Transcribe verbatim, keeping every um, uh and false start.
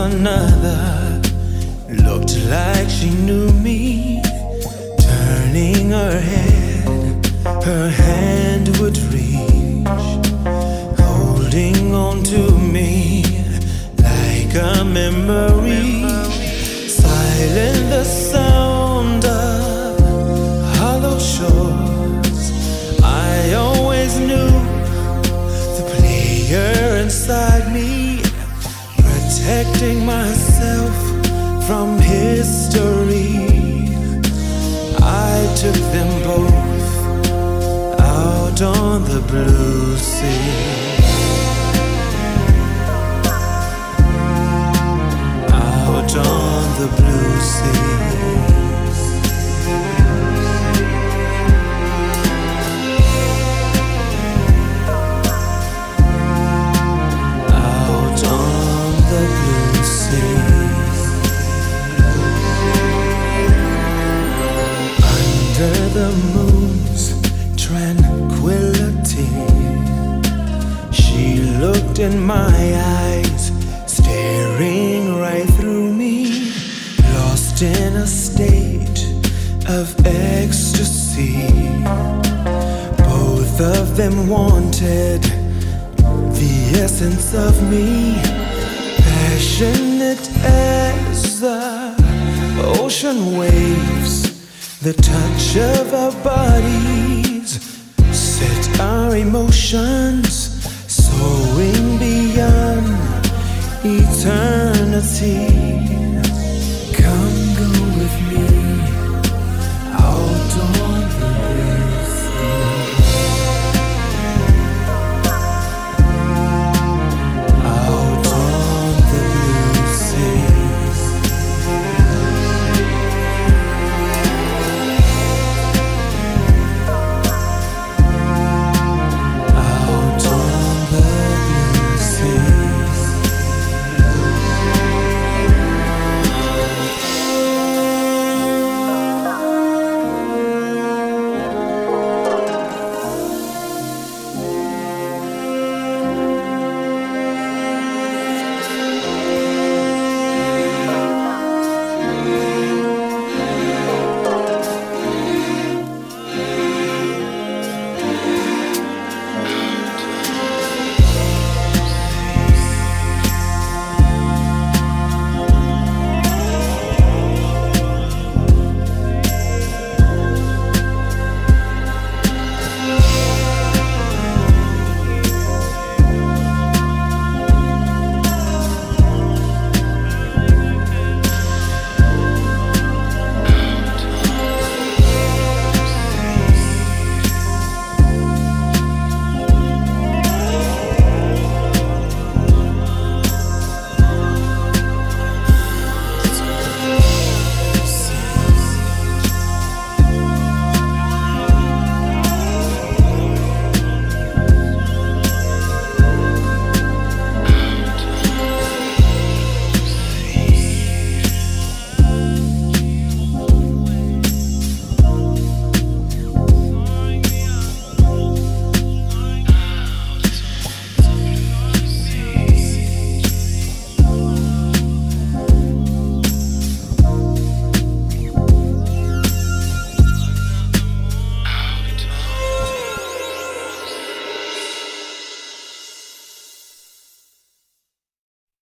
another looked like she knew me. Turning her head, her hand would reach, holding on to me like a memory. Silent the sound of hollow shores. I always knew the player inside me, protecting myself from history. I took them both out on the blue sea. Out on the blue sea. Out on the blue sea. Under the moon's tranquility, she looked in my eyes, staring right through me, lost in a state of ecstasy. Both of them wanted the essence of me, passionate as the ocean waves. The touch of our bodies set our emotions soaring beyond eternity.